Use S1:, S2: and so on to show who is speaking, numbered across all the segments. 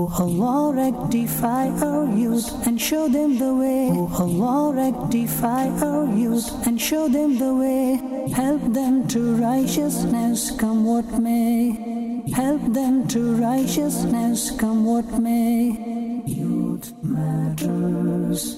S1: Oh Allah, rectify our youth and show them the way. Oh Allah, rectify our youth and show them the way. Help them to righteousness come what may. Help them to righteousness come what may. Youth matters.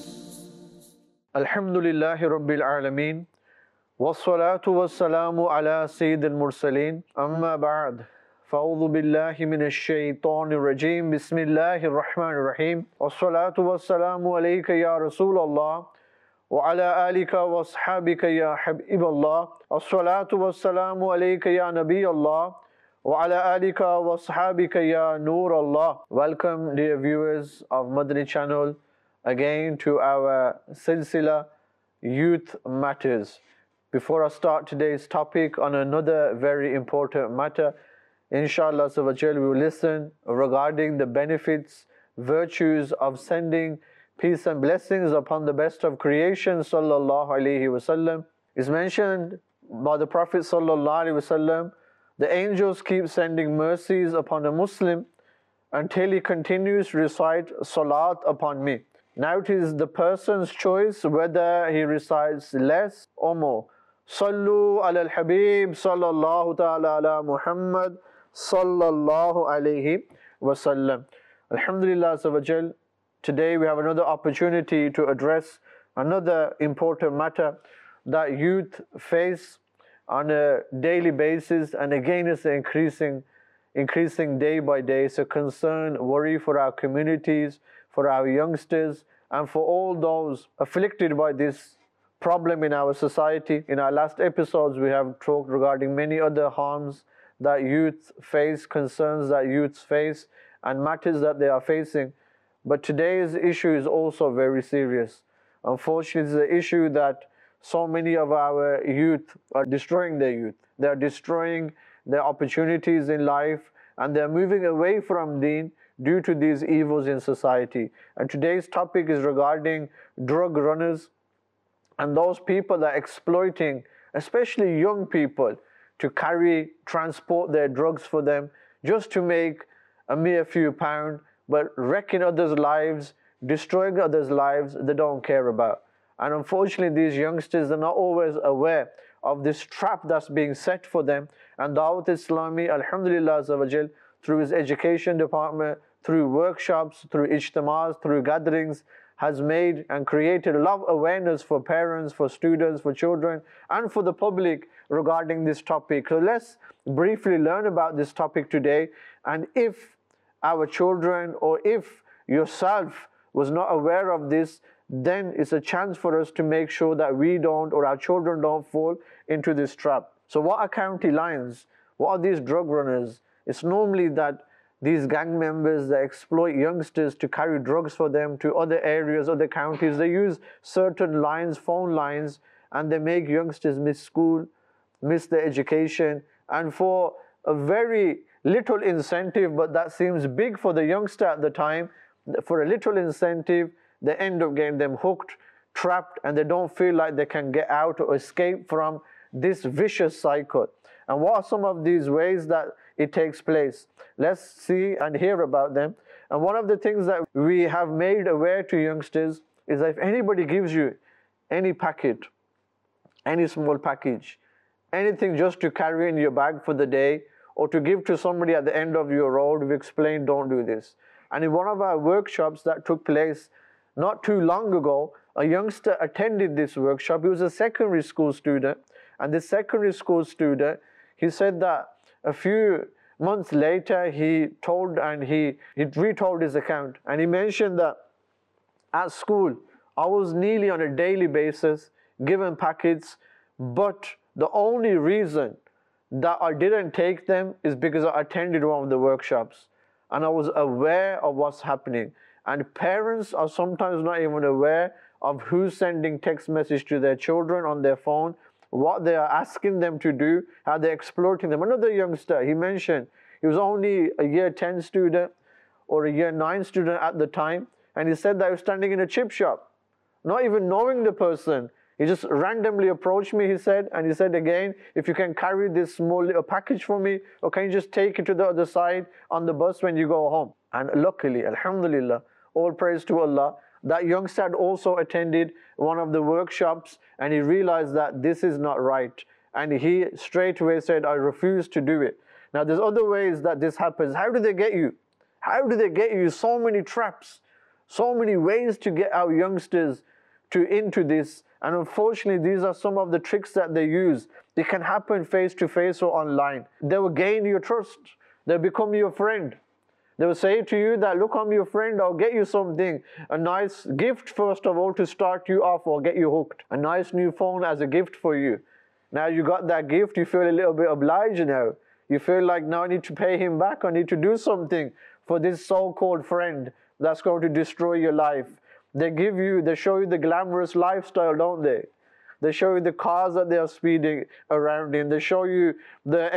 S2: Alhamdulillahi Rabbil Alameen. Wassalatu wassalamu ala Sayyidil Mursaleen. Amma ba'd. Fa'udhu billahi minash shaitanir rajim. Bismillahir Rahmanir Rahim. Wassalatu wassalamu alayka ya Rasulallah. Wa ala alika wa ashabika ya Habiballah. Wassalatu wassalamu alayka ya Nabiyallah. Wa ala alika wa ashabika ya Nurallah. Welcome, dear viewers of Madani channel, again to our Silsila Youth Matters. Before I start today's topic on another very important matter, inshallah we will listen regarding the benefits, virtues of sending peace and blessings upon the best of creation sallallahu alaihi wasallam. It's mentioned by the Prophet sallallahu alaihi wasallam, the angels keep sending mercies upon a Muslim until he continues to recite salat upon me. Now it is the person's choice whether he recites less or more. Sallu ala al-Habib sallallahu ta'ala ala Muhammad sallallahu alayhi wasallam. Alhamdulillah, today we have another opportunity to address another important matter that youth face on a daily basis, and again it's increasing day by day. It's a concern, worry for our communities, for our youngsters, and for all those afflicted by this problem in our society. In our last episodes we have talked regarding many other harms that youth face, concerns that youths face, and matters that they are facing. But today's issue is also very serious. Unfortunately, it's the issue that so many of our youth are destroying their youth. They are destroying their opportunities in life, and they are moving away from deen due to these evils in society. And today's topic is regarding drug runners and those people that are exploiting, especially young people, to transport their drugs for them just to make a mere few pounds, but wrecking others' lives, destroying others' lives they don't care about. And unfortunately, these youngsters are not always aware of this trap that's being set for them. And Dawat Islami, alhamdulillah, through its education department, through workshops, through ijtimas, through gatherings, has made and created a lot of awareness for parents, for students, for children, and for the public regarding this topic. So let's briefly learn about this topic today. And if our children or if yourself was not aware of this, then it's a chance for us to make sure that we don't, or our children don't, fall into this trap. So what are county lines? What are these drug runners? It's normally that these gang members that exploit youngsters to carry drugs for them to other areas, other counties. They use certain lines, phone lines, and they make youngsters miss school, miss their education, and for a very little incentive, but that seems big for the youngster at the time, for a little incentive, they end up getting them hooked, trapped, and they don't feel like they can get out or escape from this vicious cycle. And what are some of these ways that it takes place? Let's see and hear about them. And one of the things that we have made aware to youngsters is that if anybody gives you any packet, any small package, anything just to carry in your bag for the day, or to give to somebody at the end of your road, we explain, don't do this. And in one of our workshops that took place not too long ago, a youngster attended this workshop. He was a secondary school student, and this secondary school student, he said that a few months later he retold his account, and he mentioned that at school I was nearly on a daily basis given packets, but the only reason that I didn't take them is because I attended one of the workshops and I was aware of what's happening. And parents are sometimes not even aware of who's sending text message to their children on their phone, what they are asking them to do, how they're exploiting them. Another youngster, he mentioned, he was only a year 10 student or a year 9 student at the time, and he said that he was standing in a chip shop, not even knowing the person. He just randomly approached me, he said, and he said again, if you can carry this small little package for me, or can you just take it to the other side on the bus when you go home? And luckily, alhamdulillah, all praise to Allah, that youngster had also attended one of the workshops, and he realized that this is not right. And he straight away said, I refuse to do it. Now there's other ways that this happens. How do they get you? How do they get you? So many traps, so many ways to get our youngsters into this. And unfortunately, these are some of the tricks that they use. It can happen face to face or online. They will gain your trust. They'll become your friend. They will say to you that, look, I'm your friend, I'll get you something. A nice gift, first of all, to start you off or get you hooked. A nice new phone as a gift for you. Now you got that gift, you feel a little bit obliged now. You feel like, now I need to pay him back. I need to do something for this so-called friend that's going to destroy your life. They show you the glamorous lifestyle, don't they? They show you the cars that they are speeding around in. They show you the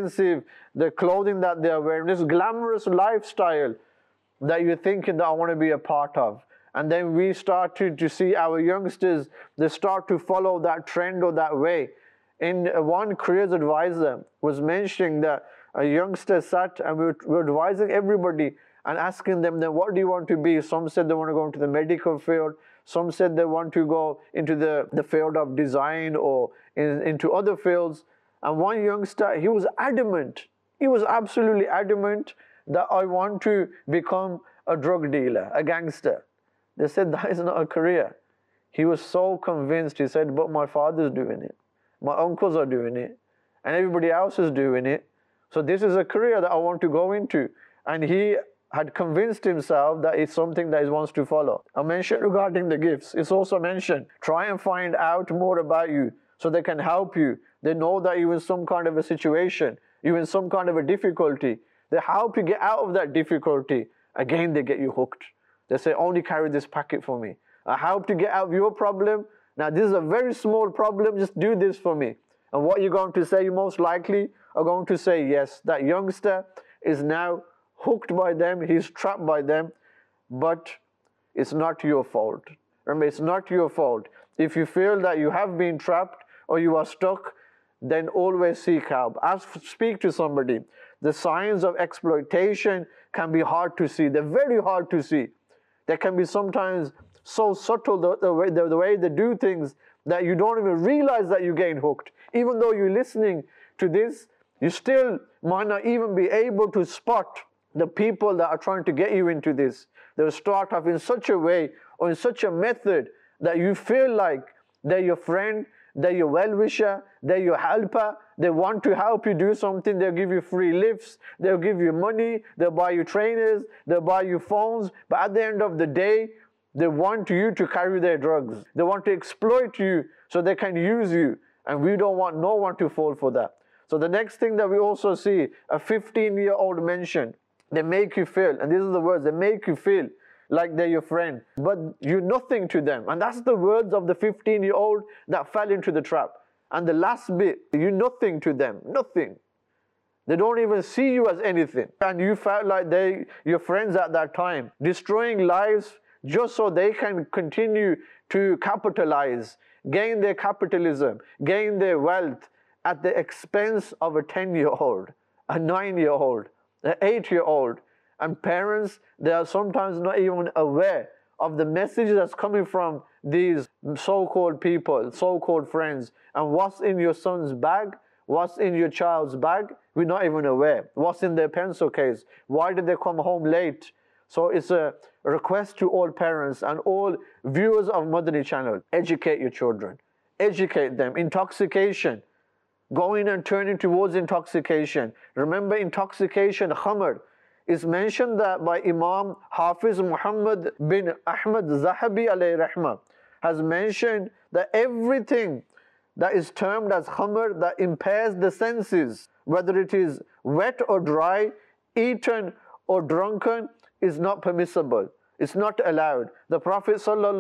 S2: clothing that they are wearing. This glamorous lifestyle that you're thinking that I want to be a part of. And then we start to see our youngsters, they start to follow that trend or that way. In one careers advisor was mentioning that a youngster sat and we were advising everybody and asking them, then what do you want to be? Some said they want to go into the medical field. Some said they want to go into the field of design or into other fields. And one youngster, he was adamant. He was absolutely adamant that I want to become a drug dealer, a gangster. They said that is not a career. He was so convinced. He said, but my father's doing it. My uncles are doing it. And everybody else is doing it. So this is a career that I want to go into. And he had convinced himself that it's something that he wants to follow. I mentioned regarding the gifts, it's also mentioned, try and find out more about you so they can help you. They know that you're in some kind of a situation, you're in some kind of a difficulty. They help you get out of that difficulty. Again, they get you hooked. They say, only carry this packet for me. I help to get out of your problem. Now this is a very small problem, just do this for me. And what you're going to say, you most likely are going to say, yes, that youngster is now hooked by them, he's trapped by them, but it's not your fault. Remember, it's not your fault. If you feel that you have been trapped or you are stuck, then always seek help. Speak to somebody. The signs of exploitation can be hard to see. They're very hard to see. They can be sometimes so subtle, the way they do things, that you don't even realize that you're getting hooked. Even though you're listening to this, you still might not even be able to spot the people that are trying to get you into this. They'll start off in such a way or in such a method that you feel like they're your friend, they're your well-wisher, they're your helper. They want to help you do something. They'll give you free lifts, they'll give you money, they'll buy you trainers, they'll buy you phones. But at the end of the day, they want you to carry their drugs. They want to exploit you so they can use you. And we don't want no one to fall for that. So the next thing that we also see, a 15-year-old mentioned, they make you feel, and these are the words, they make you feel like they're your friend, but you're nothing to them. And that's the words of the 15-year-old that fell into the trap. And the last bit, you're nothing to them, nothing. They don't even see you as anything. And you felt like they're your friends at that time, destroying lives just so they can continue to capitalize, gain their capitalism, gain their wealth at the expense of a 10-year-old, a 9-year-old, an 8-year-old. And parents, they are sometimes not even aware of the message that's coming from these so-called people, so-called friends. And what's in your son's bag, what's in your child's bag, we're not even aware. What's in their pencil case? Why did they come home late? So it's a request to all parents and all viewers of Madani channel, educate your children. Educate them. Intoxication. Going and turning towards intoxication. Remember, intoxication, khamr, is mentioned that by Imam Hafiz Muhammad bin Ahmad Zahabi alayhi rahmah, has mentioned that everything that is termed as khamr, that impairs the senses, whether it is wet or dry, eaten or drunken, is not permissible. It's not allowed. The Prophet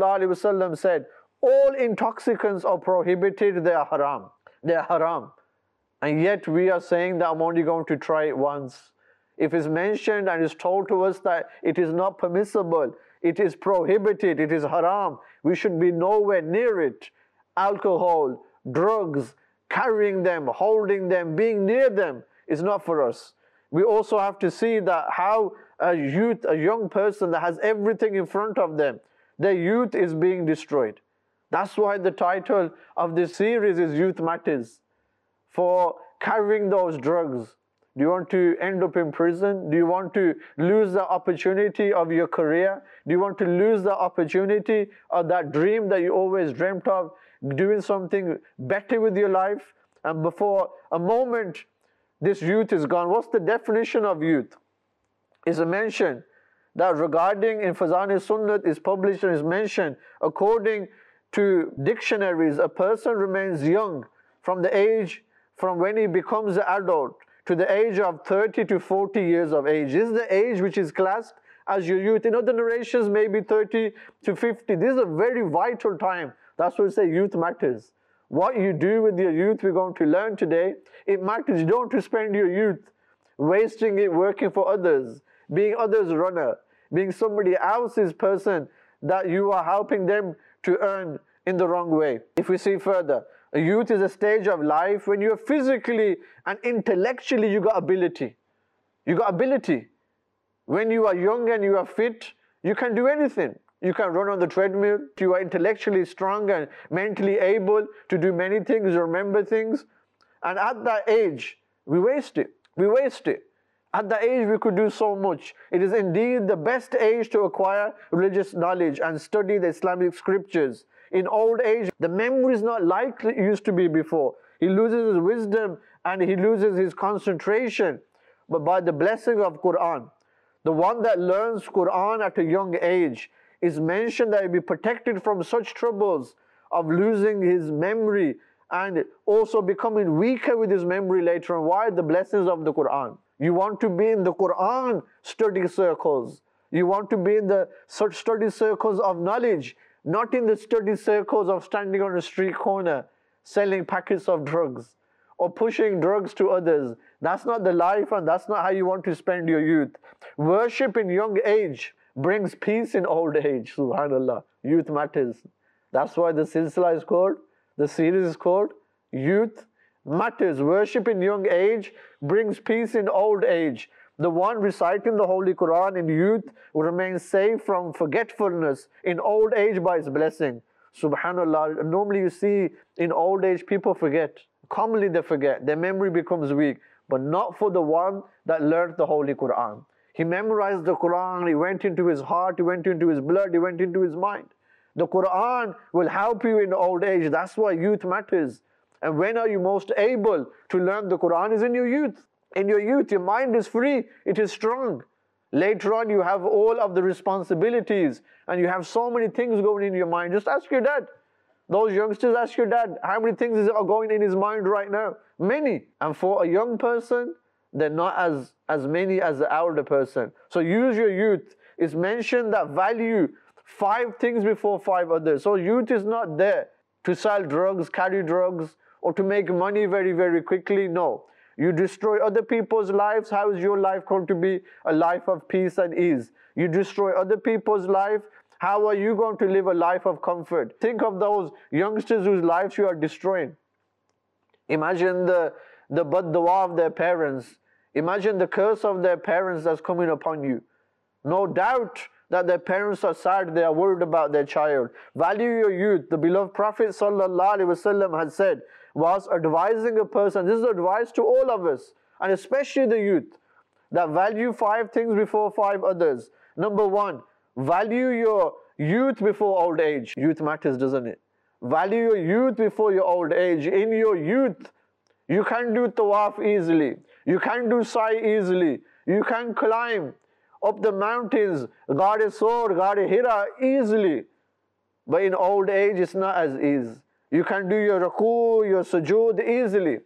S2: ﷺ said, all intoxicants are prohibited, they are haram. They are haram. And yet we are saying that I'm only going to try it once. If it's mentioned and it's told to us that it is not permissible, it is prohibited, it is haram, we should be nowhere near it. alcohol, drugs, carrying them, holding them, being near them is not for us. We also have to see that how a youth, a young person that has everything in front of them, their youth is being destroyed. That's why the title of this series is Youth Matters. For carrying those drugs, do you want to end up in prison? Do you want to lose the opportunity of your career? Do you want to lose the opportunity of that dream that you always dreamt of, doing something better with your life? And before a moment, this youth is gone. What's the definition of youth? It's mentioned that regarding in Fazan-e-Sunnat is published and is mentioned, according to dictionaries, a person remains young from when he becomes an adult to the age of 30 to 40 years of age. This is the age which is classed as your youth. In other narrations, maybe 30 to 50. This is a very vital time. That's what we say youth matters. What you do with your youth, we're going to learn today. It matters. You don't want to spend your youth wasting it working for others, being others' runner, being somebody else's person that you are helping them to earn in the wrong way. If we see further, a youth is a stage of life when you're physically and intellectually you got ability. You got ability. When you are young and you are fit, you can do anything. You can run on the treadmill. You are intellectually strong and mentally able to do many things, remember things. And at that age, we waste it. We waste it. At that age, we could do so much. It is indeed the best age to acquire religious knowledge and study the Islamic scriptures. In old age, the memory is not like it used to be before. He loses his wisdom and he loses his concentration. But by the blessing of Quran, the one that learns Quran at a young age is mentioned that he'll be protected from such troubles of losing his memory and also becoming weaker with his memory later on. Why? The blessings of the Quran. You want to be in the Quran study circles. You want to be in the study circles of knowledge, not in the study circles of standing on a street corner, selling packets of drugs or pushing drugs to others. That's not the life and that's not how you want to spend your youth. Worship in young age brings peace in old age. Subhanallah. Youth matters. That's why the silsila is called, the series is called Youth Matters. Worship in young age brings peace in old age. The one reciting the Holy Quran in youth will remain safe from forgetfulness in old age by His blessing. Subhanallah. Normally you see in old age people forget. Commonly they forget. Their memory becomes weak. But not for the one that learned the Holy Quran. He memorized the Quran. He went into his heart. He went into his blood. He went into his mind. The Quran will help you in old age. That's why youth matters. And when are you most able to learn the Quran is in your youth. In your youth, your mind is free. It is strong. Later on, you have all of the responsibilities and you have so many things going in your mind. Just ask your dad. Those youngsters, ask your dad, how many things are going in his mind right now? Many. And for a young person, they're not as many as the elder person. So use your youth. It's mentioned that value 5 things before 5 others. So youth is not there to sell drugs, carry drugs, or to make money very, very quickly. No. You destroy other people's lives. How is your life going to be a life of peace and ease? You destroy other people's life. How are you going to live a life of comfort? Think of those youngsters whose lives you are destroying. Imagine the bad dua of their parents. Imagine the curse of their parents that's coming upon you. No doubt that their parents are sad, they are worried about their child. Value your youth. The beloved Prophet ﷺ had said, was advising a person, this is advice to all of us, and especially the youth, that value 5 things before 5 others. Number 1, value your youth before old age. Youth matters, doesn't it? Value your youth before your old age. In your youth, you can do tawaf easily. You can do sa'i easily. You can climb up the mountains, Ghar-e-Sor, Ghar-e-Hira easily. But in old age, it's not as easy. You can do your ruku, your sujood easily.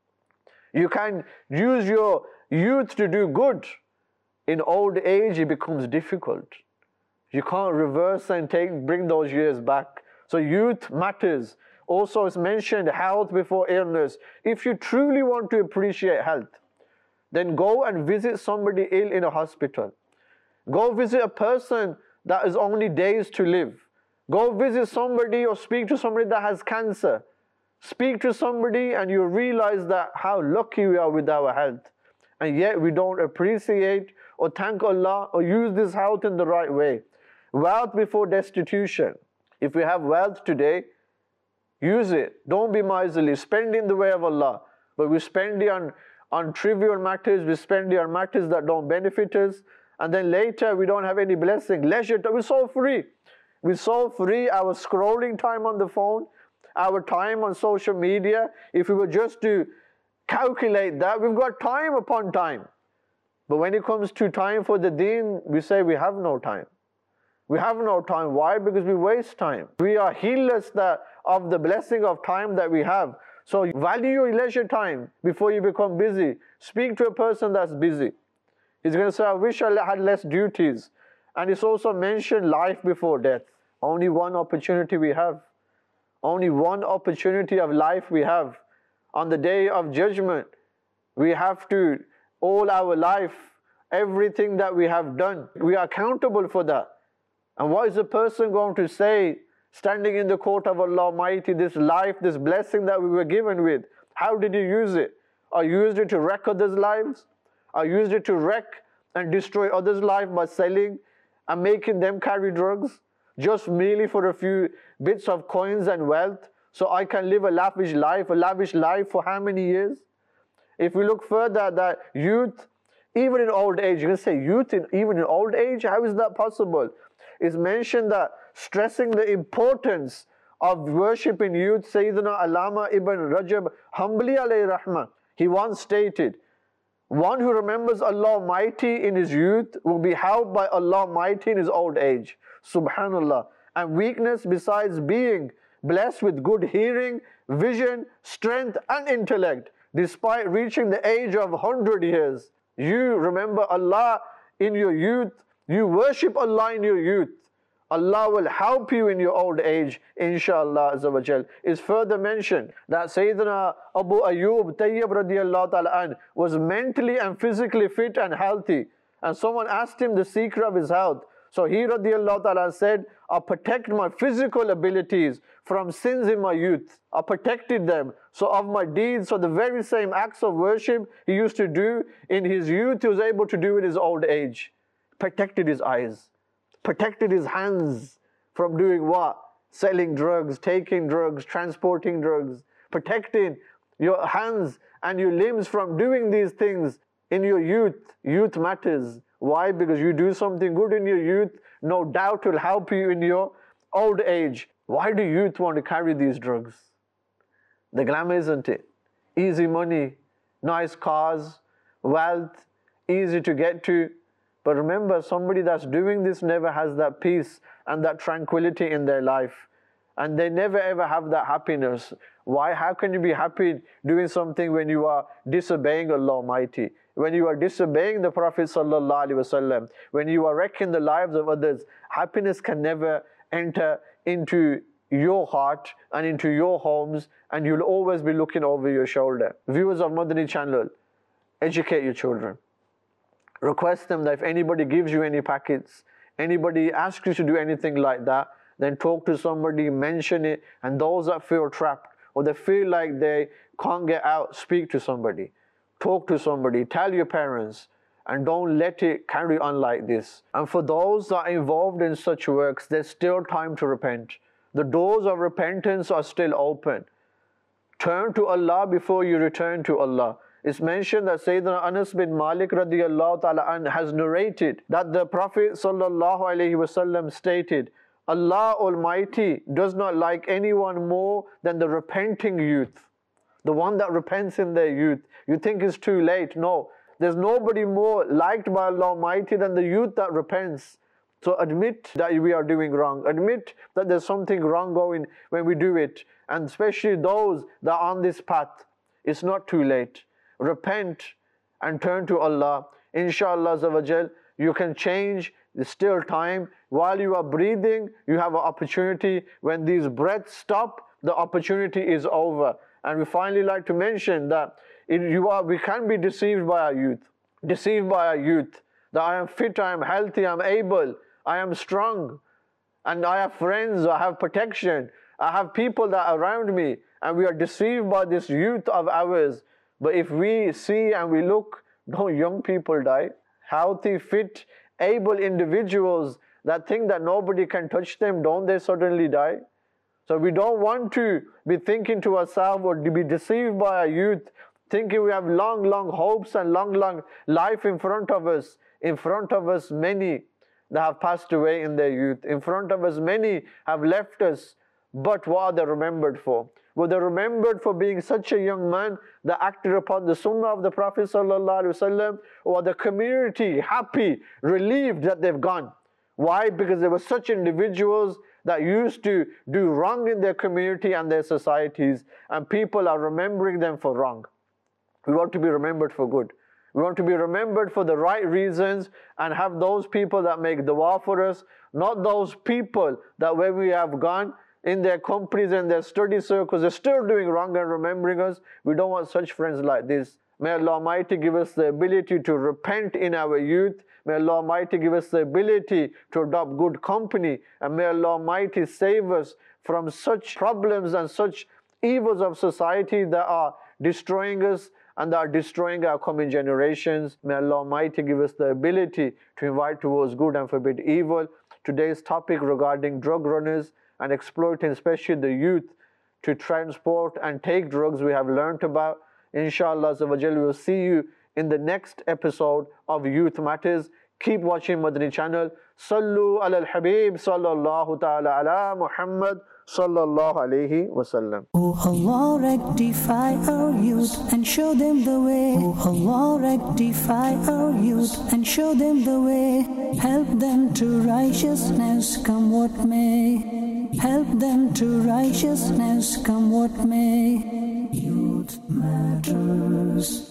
S2: You can use your youth to do good. In old age, it becomes difficult. You can't reverse and bring those years back. So youth matters. Also, it's mentioned health before illness. If you truly want to appreciate health, then go and visit somebody ill in a hospital. Go visit a person that is only days to live. Go visit somebody or speak to somebody that has cancer. Speak to somebody and you realize that how lucky we are with our health. And yet we don't appreciate or thank Allah or use this health in the right way. Wealth before destitution. If we have wealth today, use it. Don't be miserly. Spend it in the way of Allah. But we spend it on trivial matters. We spend it on matters that don't benefit us. And then later we don't have any blessing. Leisure time. We're so free. We're so free. Our scrolling time on the phone, our time on social media, if we were just to calculate that, we've got time upon time. But when it comes to time for the deen, we say we have no time. We have no time. Why? Because we waste time. We are heedless of the blessing of time that we have. So value your leisure time before you become busy. Speak to a person that's busy. He's going to say, I wish I had less duties. And it's also mentioned life before death. Only one opportunity we have. Only one opportunity of life we have. On the day of judgment, we have to, all our life, everything that we have done, we are accountable for that. And what is a person going to say, standing in the court of Allah Almighty, this life, this blessing that we were given with, how did you use it? I used it to wreck others' lives. I used it to wreck and destroy others' lives by selling and making them carry drugs, just merely for a few bits of coins and wealth, so I can live a lavish life for how many years? If we look further at that, youth, even in old age, you can say youth even in old age, how is that possible? It's mentioned that stressing the importance of worship in youth, Sayyidina Allama ibn Rajab, humbly alayhi rahmah, he once stated, one who remembers Allah Almighty in his youth will be helped by Allah Almighty in his old age. Subhanallah. And weakness, besides being blessed with good hearing, vision, strength and intellect, despite reaching the age of 100 years. You remember Allah in your youth, you worship Allah in your youth. Allah will help you in your old age, inshallah azza wa jal. It's further mentioned that Sayyidina Abu Ayyub Tayyib radiyallahu ta'ala an was mentally and physically fit and healthy. And someone asked him the secret of his health. So he radiyallahu ta'ala said, I protect my physical abilities from sins in my youth. I protected them. So of my deeds, so the very same acts of worship he used to do in his youth, he was able to do in his old age. Protected his eyes. Protected his hands from doing what? Selling drugs, taking drugs, transporting drugs. Protecting your hands and your limbs from doing these things in your youth. Youth matters. Why? Because you do something good in your youth, no doubt will help you in your old age. Why do youth want to carry these drugs? The glamour, isn't it? Easy money, nice cars, wealth, easy to get to. But remember, somebody that's doing this never has that peace and that tranquility in their life. And they never ever have that happiness. Why? How can you be happy doing something when you are disobeying Allah Almighty? When you are disobeying the Prophet Sallallahu Alaihi Wasallam, when you are wrecking the lives of others, happiness can never enter into your heart and into your homes, and you'll always be looking over your shoulder. Viewers of Madani channel, educate your children. Request them that if anybody gives you any packets, anybody asks you to do anything like that, then talk to somebody, mention it, and those that feel trapped or they feel like they can't get out, speak to somebody. Talk to somebody, tell your parents, and don't let it carry on like this. And for those that are involved in such works, there's still time to repent. The doors of repentance are still open. Turn to Allah before you return to Allah. It's mentioned that Sayyidina Anas bin Malik radiyallahu ta'ala an has narrated that the Prophet sallallahu alaihi wasallam stated, Allah Almighty does not like anyone more than the repenting youth. The one that repents in their youth. You think it's too late. No. There's nobody more liked by Allah Almighty than the youth that repents. So admit that we are doing wrong. Admit that there's something wrong going when we do it. And especially those that are on this path. It's not too late. Repent and turn to Allah. Inshallah Azza wa Jal, you can change. There's still time. While you are breathing, you have an opportunity. When these breaths stop, the opportunity is over. And we finally like to mention that we can be deceived by our youth. Deceived by our youth. That I am fit, I am healthy, I am able, I am strong. and I have friends, I have protection, I have people that are around me, and we are deceived by this youth of ours. But if we see and we look, don't young people die? Healthy, fit, able individuals that think that nobody can touch them, don't they suddenly die? So we don't want to be thinking to ourselves or to be deceived by our youth, thinking we have long hopes and long life in front of us. In front of us, many that have passed away in their youth. In front of us, many have left us. But what are they remembered for? Were they remembered for being such a young man that acted upon the sunnah of the Prophet ﷺ? Or the community happy, relieved that they've gone? Why? Because they were such individuals that used to do wrong in their community and their societies, and people are remembering them for wrong. We want to be remembered for good. We want to be remembered for the right reasons and have those people that make dua for us, not those people that when we have gone in their companies and their study circles, they're still doing wrong and remembering us. We don't want such friends like this. May Allah Almighty give us the ability to repent in our youth. May Allah Almighty give us the ability to adopt good company. And may Allah Almighty save us from such problems and such evils of society that are destroying us and that are destroying our coming generations. May Allah Almighty give us the ability to invite towards good and forbid evil. Today's topic regarding drug runners and exploiting especially the youth to transport and take drugs we have learnt about. Inshallah we will see you in the next episode of Youth Matters. Keep watching Madani channel. Sallu ala al-Habib sallallahu ta'ala ala Muhammad sallallahu alayhi wasallam.
S1: Oh Allah, rectify our youth and show them the way. Oh Allah, rectify our youth and show them the way. Help them to righteousness, come what may. Help them to righteousness, come what may. Youth Matters.